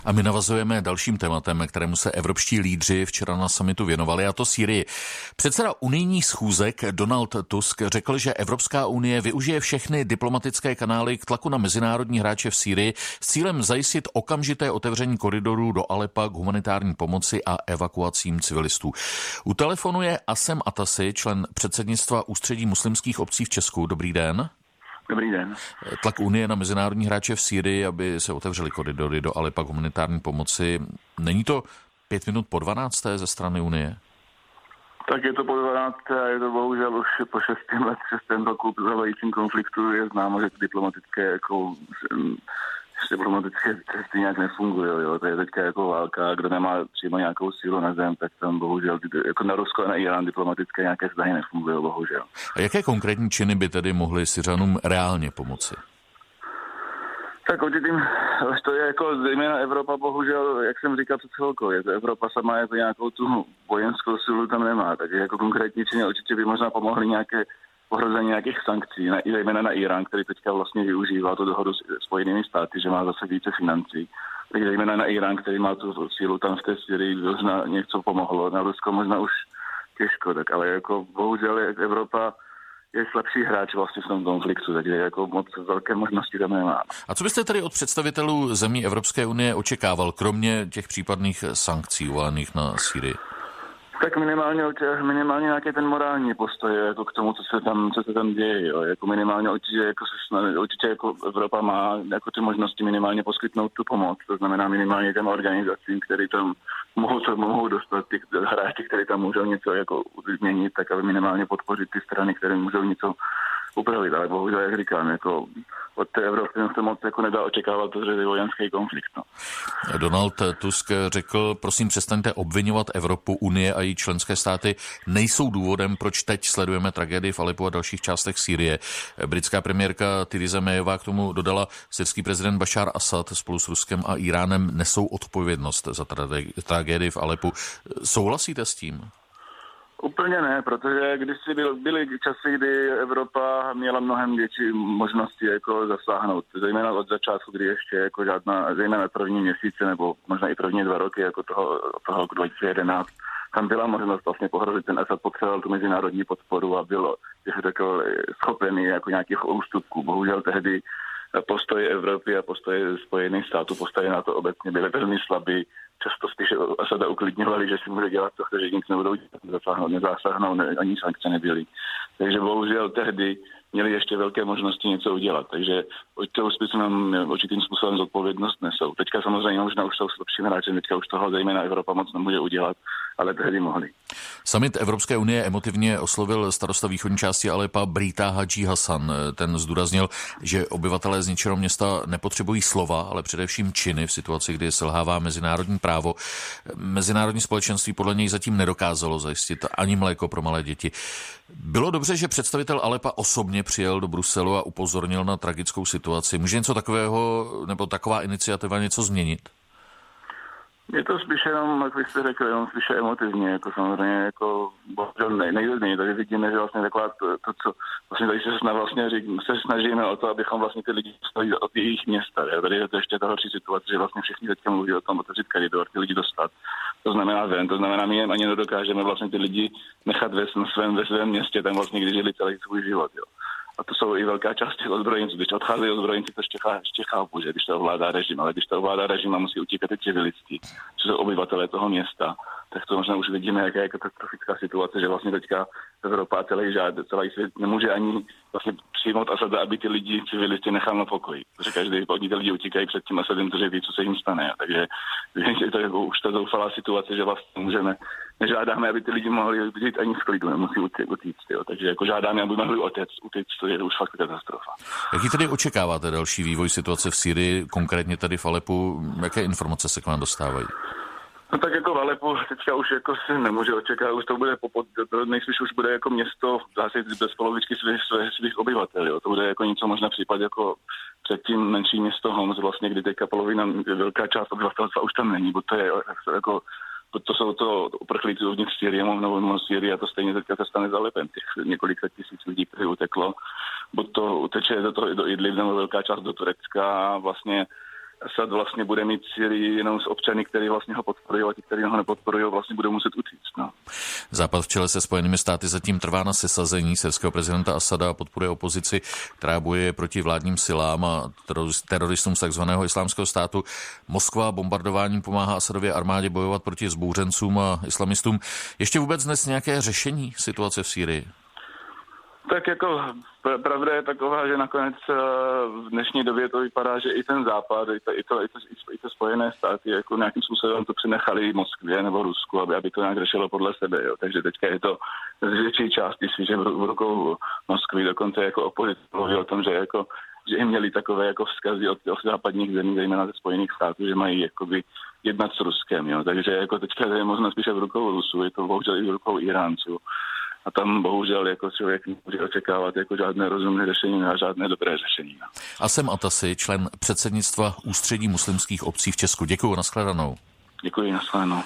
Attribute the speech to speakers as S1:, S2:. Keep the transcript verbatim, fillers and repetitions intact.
S1: A my navazujeme dalším tématem, kterému se evropští lídři včera na summitu věnovali, a to Sýrii. Předseda unijních schůzek Donald Tusk řekl, že Evropská unie využije všechny diplomatické kanály k tlaku na mezinárodní hráče v Sýrii s cílem zajistit okamžité otevření koridorů do Alepa k humanitární pomoci a evakuacím civilistů. U telefonu je Asem Atasi, člen předsednictva Ústředí muslimských obcí v Česku. Dobrý den.
S2: Dobrý den.
S1: Tlak Unie na mezinárodní hráče v Sýrii, aby se otevřely koridory do Alepa k humanitární pomoci. Není to pět minut po dvanácté ze strany Unie?
S2: Tak je to po dvanácté a je to bohužel už po šestém let, šestém roku trvajícím konfliktu je známo, že diplomatické jako diplomatické cesty nějak nefungují. Jo. To je teďka jako válka, kdo nemá přímo nějakou sílu na zem, tak tam bohužel jako na Rusko a na Irán diplomatické nějaké vztahy nefungují, bohužel.
S1: A jaké konkrétní činy by tedy mohly Syřanům reálně pomoci?
S2: Tak určitým, to je jako zejména Evropa, bohužel, jak jsem říkal před chvilkou, je to Evropa sama jako nějakou tu vojenskou sílu tam nemá, takže jako konkrétní činy určitě by možná pomohly nějaké pohrození nějakých sankcí, na, zejména na Irán, který teďka vlastně využívá tu dohodu s Spojenými státy, že má zase více financí. Takže zejména na Irán, který má tu sílu tam v té Syrii, možná něco pomohlo. Na Rusko možná už těžko, tak ale jako bohužel Evropa je slabší hráč vlastně v tom konfliktu, takže jako moc velké možnosti tam nemá.
S1: A co byste tedy od představitelů zemí Evropské unie očekával, kromě těch případných sankcí uvalených na Sýrii?
S2: Tak minimálně, minimálně nějaký ten morální postoj jako k tomu, co se tam, co se tam děje. Jo. Jako minimálně určitě, jako se, určitě jako Evropa má jako ty možnosti minimálně poskytnout tu pomoc. To znamená minimálně těm organizacím, které tam mohou, co mohou dostat, ty hráči, které tam můžou něco jako změnit, tak aby minimálně podpořit ty strany, které můžou něco upravit. Ale bohužel, jak říkám, jako od té Evropy se moc jako nedá očekávat, to je vojenský konflikt. No.
S1: Donald Tusk řekl, prosím přestaňte obvinovat Evropu, Unie a její členské státy nejsou důvodem, proč teď sledujeme tragédii v Alepu a dalších částech Sýrie. Britská premiérka Theresa Mayová k tomu dodala, syrský prezident Bašár Asad spolu s Ruskem a Iránem nesou odpovědnost za tragédii v Alepu. Souhlasíte s tím?
S2: Úplně ne, protože když si byl, byly časy, kdy Evropa měla mnohem větší možnosti jako zasáhnout, zejména od začátku, kdy ještě jako žádná, zejména první měsíce nebo možná i první dva roky jako toho, toho dva tisíce jedenáct, tam byla možnost vlastně pohrozit, ten Asad potřeboval tu mezinárodní podporu a byl, bych řekl, schopený jako nějakých ústupků. Bohužel tehdy postoje Evropy a postoje Spojených států, postoje na to obecně byly velmi slabý. Často spíše Asada uklidňovali, že si může dělat to, že nic nebudou zasáhnout, nezásáhnout, ne, ani sankce nebyly. Takže bohužel tehdy měli ještě velké možnosti něco udělat. Takže to způsobem určitým způsobem zodpovědnost nesou. Teďka samozřejmě možná už jsou slabším hráčem, teďka už toho zejména Evropa moc nemůže udělat, ale tehdy mohli.
S1: Summit Evropské unie emotivně oslovil starosta východní části Alepa Brita Hadži Hasan. Ten zdůraznil, že obyvatelé zničeného města nepotřebují slova, ale především činy v situaci, kdy selhává mezinárodní právo. Mezinárodní společenství podle něj zatím nedokázalo zajistit ani mléko pro malé děti. Bylo dobře, že představitel Alepa osobně přijel do Bruselu a upozornil na tragickou situaci. Může něco takového, nebo taková iniciativa něco změnit?
S2: Je to spíše jenom, jak byste řekl, jenom spíše emotivně, jako samozřejmě, jako bohužel nej, nejde změnit. Tady vidíme, že vlastně taková to, to co vlastně tady se, vlastně, se snažíme o to, abychom vlastně ty lidi dostali od jejich města. Je. Tady je to ještě ta horší situace, že vlastně všichni teďka mluví o tom otevřít koridor, ty lidi dostat. To znamená ven, to znamená, my ani nedokážeme vlastně ty lidi nechat ve svém, ve svém městě, tam vlastně, když žili celý svůj život. Jo. A to jsou i velká část těch ozbrojenců. Když odcházejí ozbrojenci, to ještě, ještě chápu, že když to ovládá režim, ale když to ovládá režim a musí utíkat i civilisti, co jsou obyvatelé toho města, tak to možná už vidíme, jaká je katastrofická situace, že vlastně teďka Evropa a celý, žád, celý svět nemůže ani vlastně přijmout Asada, aby ty lidi, civilisti nechal na pokoji. Protože každý oni ty lidi utíkají před tím Asadem, protože ví, co se jim stane. Takže je to jako už ta zoufalá situace, že vlastně můžeme, nežádáme, aby ty lidi mohli být ani v klidu, nemusí utíct. Jo. Takže jako žádáme, aby mohli utéct, utéct, to je už fakt katastrofa.
S1: Jaký tedy očekáváte další vývoj situace v Sýrii, konkrétně tady v Alepu? Jaké informace se k vám dostávají?
S2: No tak jako v Alepu teďka už jako si nemůže očekávat, už to bude, to nejspíš už bude jako město zase bez polovičky svých, svých, svých obyvatel, jo. To bude jako něco možná případ jako předtím menší město Homs, vlastně, kdy teďka polovina, velká část obyvatelstva už tam není, bo to je jako, to jsou to uprchlíci uvnitř Sýrie, mimo Sýrii a to stejně teďka se stane s Alepem, těch několik set tisíc lidí, kteří uteklo, bo to uteče do, toho, do Idlib, nebo velká část do Turecka a vlastně Asad vlastně bude mít síly jenom s občany, kteří vlastně ho podporují, a ti, kteří ho nepodporují, vlastně budou muset utíct. No.
S1: Západ v čele se Spojenými státy zatím trvá na sesazení syrského prezidenta Asada a podporuje opozici, která bojuje proti vládním silám a teroristům z takzvaného islámského státu. Moskva bombardováním pomáhá Asadově armádě bojovat proti vzbouřencům a islamistům. Ještě vůbec dnes nějaké řešení situace v Sýrii?
S2: Tak jako pravda je taková, že nakonec v dnešní době to vypadá, že i ten západ, i to, i to, i to, i to Spojené státy jako nějakým způsobem to přenechali Moskvě nebo Rusku, aby, aby to nějak řešilo podle sebe. Jo. Takže teďka je to z větší části spíše v rukou Moskvy, dokonce jako opozice mluví o tom, že jako že jim měli takové jako vzkazy od, od západních zemí, zejména ze Spojených států, že mají jakoby jednat s Ruskem. Jo. Takže jako teďka je možná spíše v rukou Rusů, je to bohužel i v rukou Iránců. A tam bohužel jako člověk může očekávat jako žádné rozumné řešení a žádné dobré řešení.
S1: Asem Atasi, člen předsednictva Ústředí muslimských obcí v Česku. Děkuju, nashledanou.
S2: Děkuji, nashledanou.